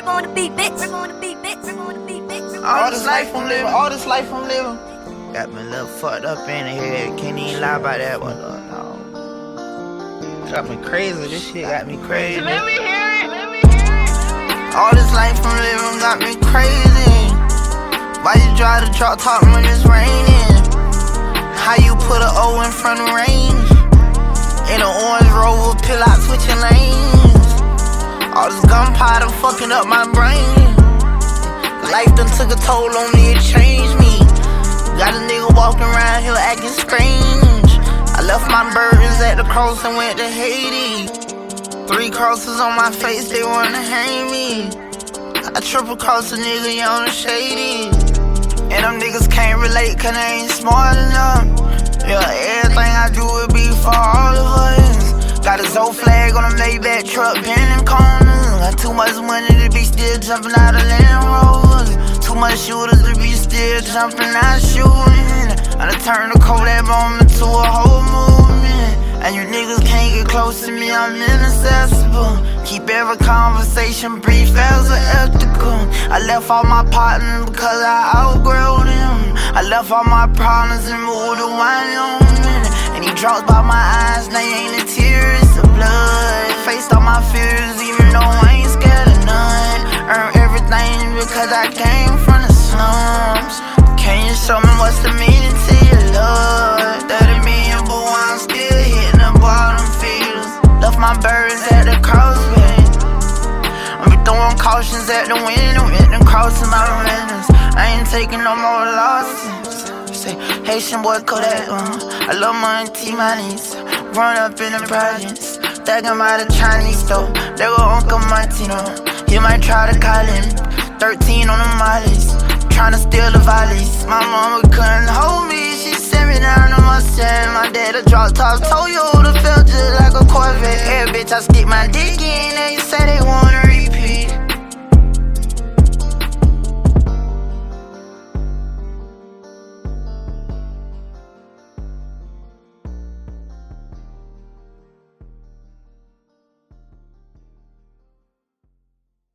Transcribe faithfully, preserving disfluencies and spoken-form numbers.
on the beat, bitch. We're on the beat, bitch. We're on the beat, bitch. All this life I'm living, all this life I'm living. Got me a little fucked up in the head. Can't even lie about that one. No. Got me crazy. This shit got me crazy. Let me hear it. Let me hear it. All this life I'm living got me crazy. Why you drive the drop top when it's raining? How you put an O in front of range? In an orange Rover, pill out switching lanes. All this gunpowder fucking up my brain. Life done took a toll on me, it changed me. Got a nigga walking around here acting strange. I left my burdens at the cross and went to Haiti. Three crosses on my face, they wanna hang me. I triple cross a nigga, young and shady. And them niggas can't relate cause they ain't smart enough. Yeah, everything I do will be for all of us. Got a Zoe flag on a Maybach truck, bending corners. Got too much money to be still jumping out of Land Rovers. Too much shooters to be still jumping out shooting. I done turned the Kodak moment to a whole movement. And you niggas can't get close to me, I'm inaccessible. Keep every conversation brief as a ethical. I left all my partners because I outgrew them. I left all my problems and moved to Wyoming. And he drops by my eyes, they ain't the tears of blood. Faced all my fears even though I ain't scared of none. Earned everything because I came from the slums. Can you show me what's the meaning to your love? thirty million, but I'm still hitting the bottom feeders. Left my birds at the crossway. I be throwing cautions at the window and then crossing my renters. I ain't taking no more losses. Say, Haitian boy Kodak, uh, I love my auntie, my niece. Run up in the projects, tag him out of Chinese store. They go Uncle Martino, he might try to call him. Thirteen on the mollies, tryna steal the volleys. My mama couldn't hold me, she sent me down to my stand. My dad a drop top Toyota, felt just like a Corvette. Hey bitch, I stick my dick in and you say they wanna